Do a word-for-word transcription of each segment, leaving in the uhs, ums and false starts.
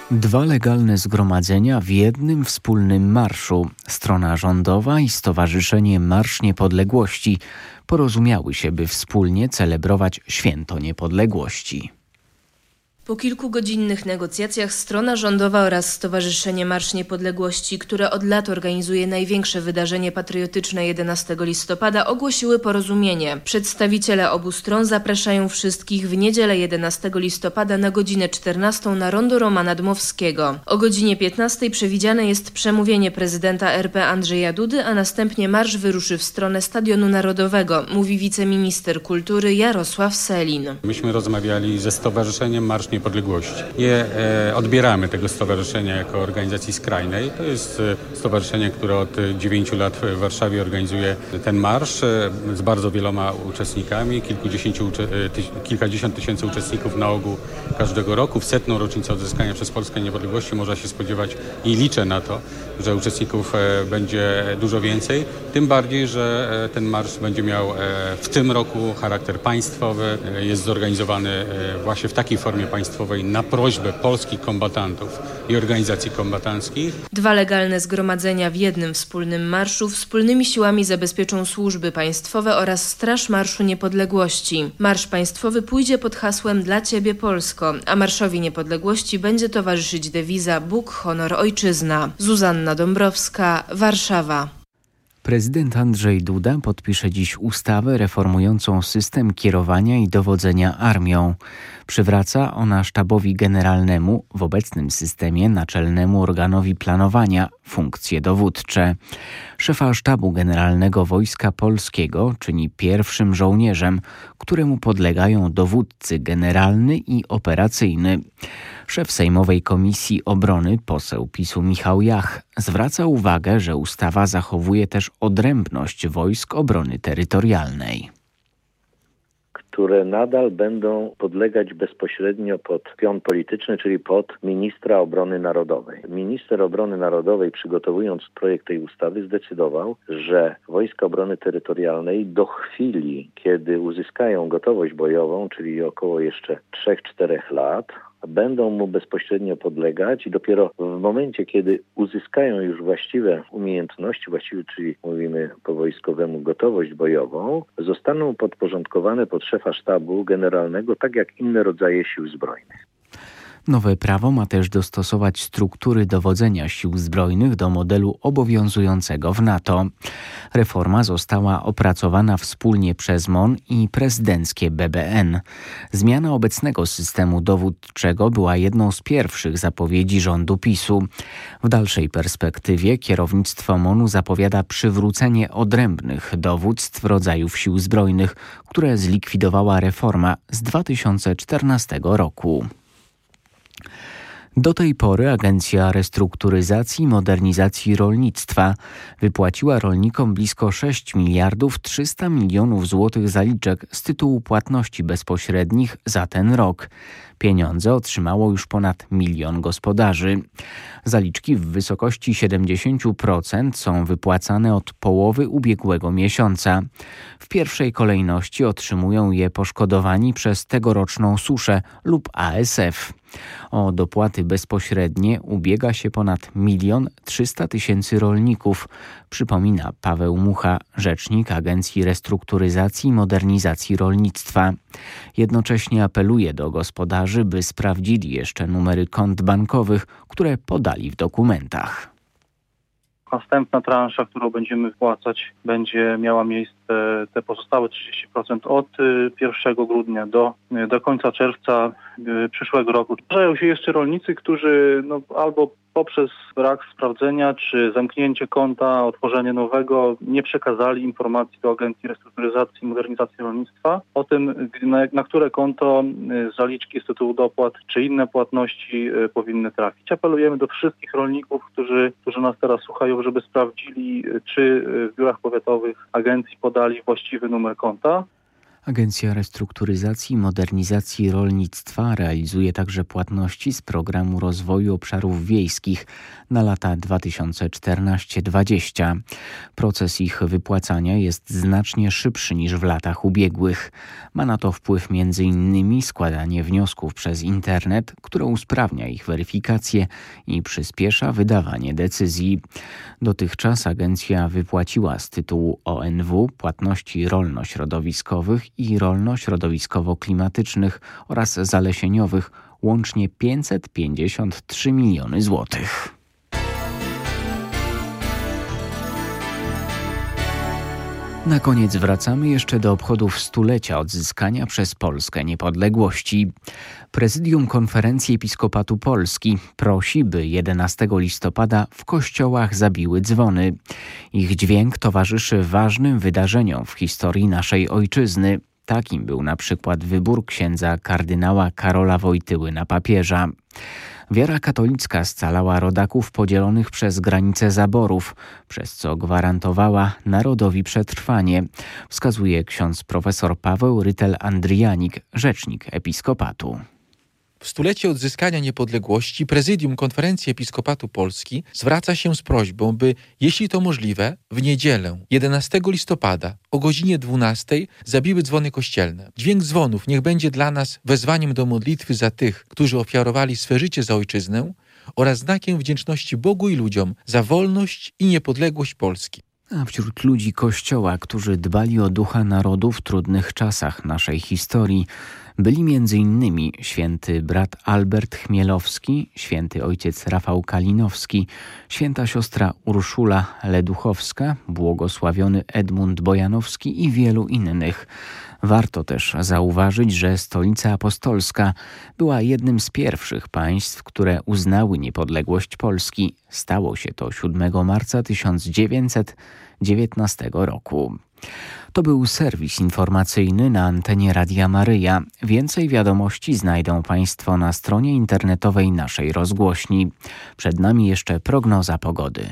Dwa legalne zgromadzenia w jednym wspólnym marszu. Strona rządowa i Stowarzyszenie Marsz Niepodległości porozumiały się, by wspólnie celebrować Święto Niepodległości. Po kilkugodzinnych negocjacjach strona rządowa oraz Stowarzyszenie Marsz Niepodległości, które od lat organizuje największe wydarzenie patriotyczne jedenastego listopada, ogłosiły porozumienie. Przedstawiciele obu stron zapraszają wszystkich w niedzielę jedenastego listopada na godzinę czternastą na rondo Romana Dmowskiego. O godzinie piętnastej przewidziane jest przemówienie prezydenta R P Andrzeja Dudy, a następnie marsz wyruszy w stronę Stadionu Narodowego, mówi wiceminister kultury Jarosław Sellin. Myśmy rozmawiali ze Stowarzyszeniem Marsz Niepodległości. Je e, odbieramy tego stowarzyszenia jako organizacji skrajnej. To jest e, stowarzyszenie, które od dziewięciu lat w Warszawie organizuje ten marsz e, z bardzo wieloma uczestnikami, kilkudziesięciu, e, tyś, kilkadziesiąt tysięcy uczestników na ogół każdego roku. W setną rocznicę odzyskania przez Polskę niepodległości można się spodziewać i liczę na to, że uczestników e, będzie dużo więcej. Tym bardziej, że e, ten marsz będzie miał e, w tym roku charakter państwowy. E, jest zorganizowany e, właśnie w takiej formie państwowej na prośbę polskich kombatantów i organizacji kombatanckich. Dwa legalne zgromadzenia w jednym wspólnym marszu wspólnymi siłami zabezpieczą służby państwowe oraz Straż Marszu Niepodległości. Marsz państwowy pójdzie pod hasłem Dla Ciebie Polsko, a Marszowi Niepodległości będzie towarzyszyć dewiza Bóg, honor, ojczyzna. Zuzanna Dąbrowska, Warszawa. Prezydent Andrzej Duda podpisze dziś ustawę reformującą system kierowania i dowodzenia armią. Przywraca ona sztabowi generalnemu, w obecnym systemie naczelnemu organowi planowania, funkcje dowódcze. Szefa Sztabu Generalnego Wojska Polskiego czyni pierwszym żołnierzem, któremu podlegają dowódcy generalny i operacyjny. Szef Sejmowej Komisji Obrony, poseł PiSu Michał Jach, zwraca uwagę, że ustawa zachowuje też odrębność Wojsk Obrony Terytorialnej, które nadal będą podlegać bezpośrednio pod pion polityczny, czyli pod ministra obrony narodowej. Minister obrony narodowej, przygotowując projekt tej ustawy, zdecydował, że Wojska Obrony Terytorialnej do chwili, kiedy uzyskają gotowość bojową, czyli około jeszcze trzech czterech lat, będą mu bezpośrednio podlegać i dopiero w momencie, kiedy uzyskają już właściwe umiejętności, właściwie, czyli mówimy po wojskowemu gotowość bojową, zostaną podporządkowane pod szefa sztabu generalnego, tak jak inne rodzaje sił zbrojnych. Nowe prawo ma też dostosować struktury dowodzenia sił zbrojnych do modelu obowiązującego w NATO. Reforma została opracowana wspólnie przez M O N i prezydenckie B B N. Zmiana obecnego systemu dowódczego była jedną z pierwszych zapowiedzi rządu PiSu. W dalszej perspektywie kierownictwo M O N-u zapowiada przywrócenie odrębnych dowództw rodzajów sił zbrojnych, które zlikwidowała reforma z dwa tysiące czternastego roku. Do tej pory Agencja Restrukturyzacji i Modernizacji Rolnictwa wypłaciła rolnikom blisko sześć miliardów trzysta milionów złotych zaliczek z tytułu płatności bezpośrednich za ten rok. Pieniądze otrzymało już ponad milion gospodarzy. Zaliczki w wysokości siedemdziesiąt procent są wypłacane od połowy ubiegłego miesiąca. W pierwszej kolejności otrzymują je poszkodowani przez tegoroczną suszę lub A S F. O dopłaty bezpośrednie ubiega się ponad milion trzysta tysięcy rolników, przypomina Paweł Mucha, rzecznik Agencji Restrukturyzacji i Modernizacji Rolnictwa. Jednocześnie apeluje do gospodarzy, by sprawdzili jeszcze numery kont bankowych, które podali w dokumentach. Następna transza, którą będziemy wpłacać, będzie miała miejsce te pozostałe trzydzieści procent od pierwszego grudnia do, do końca czerwca przyszłego roku. Zdarzają się jeszcze rolnicy, którzy no, albo poprzez brak sprawdzenia czy zamknięcie konta, otworzenie nowego nie przekazali informacji do Agencji Restrukturyzacji i Modernizacji Rolnictwa o tym, na, na które konto zaliczki z tytułu dopłat czy inne płatności powinny trafić. Apelujemy do wszystkich rolników, którzy, którzy nas teraz słuchają, żeby sprawdzili, czy w biurach powiatowych agencji podali właściwy numer konta. Agencja Restrukturyzacji i Modernizacji Rolnictwa realizuje także płatności z Programu Rozwoju Obszarów Wiejskich na lata dwa tysiące czternasty do dwudziestego. Proces ich wypłacania jest znacznie szybszy niż w latach ubiegłych. Ma na to wpływ między innymi składanie wniosków przez internet, które usprawnia ich weryfikację i przyspiesza wydawanie decyzji. Dotychczas agencja wypłaciła z tytułu O N W płatności rolno-środowiskowych i rolno-środowiskowo-klimatycznych oraz zalesieniowych łącznie pięćset pięćdziesiąt trzy miliony złotych. Na koniec wracamy jeszcze do obchodów stulecia odzyskania przez Polskę niepodległości. Prezydium Konferencji Episkopatu Polski prosi, by jedenastego listopada w kościołach zabiły dzwony. Ich dźwięk towarzyszy ważnym wydarzeniom w historii naszej ojczyzny. Takim był na przykład wybór księdza kardynała Karola Wojtyły na papieża. Wiara katolicka scalała rodaków podzielonych przez granice zaborów, przez co gwarantowała narodowi przetrwanie, wskazuje ksiądz profesor Paweł Rytel-Andrijanik, rzecznik episkopatu. W stulecie odzyskania niepodległości Prezydium Konferencji Episkopatu Polski zwraca się z prośbą, by, jeśli to możliwe, w niedzielę, jedenastego listopada o godzinie dwunastej zabiły dzwony kościelne. Dźwięk dzwonów niech będzie dla nas wezwaniem do modlitwy za tych, którzy ofiarowali swe życie za ojczyznę oraz znakiem wdzięczności Bogu i ludziom za wolność i niepodległość Polski. A wśród ludzi Kościoła, którzy dbali o ducha narodu w trudnych czasach naszej historii, byli między innymi święty brat Albert Chmielowski, święty ojciec Rafał Kalinowski, święta siostra Urszula Leduchowska, błogosławiony Edmund Bojanowski i wielu innych. Warto też zauważyć, że Stolica Apostolska była jednym z pierwszych państw, które uznały niepodległość Polski. Stało się to siódmego marca tysiąc dziewięćset dziewiętnastego roku. To był serwis informacyjny na antenie Radia Maryja. Więcej wiadomości znajdą Państwo na stronie internetowej naszej rozgłośni. Przed nami jeszcze prognoza pogody.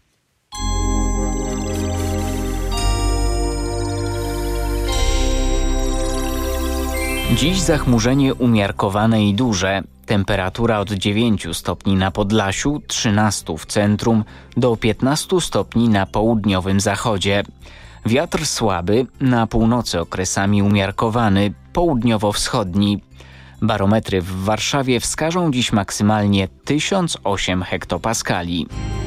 Dziś zachmurzenie umiarkowane i duże. Temperatura od dziewięciu stopni na Podlasiu, trzynastu w centrum, do piętnastu stopni na południowym zachodzie. Wiatr słaby, na północy okresami umiarkowany, południowo-wschodni. Barometry w Warszawie wskażą dziś maksymalnie tysiąc osiem hektopaskali.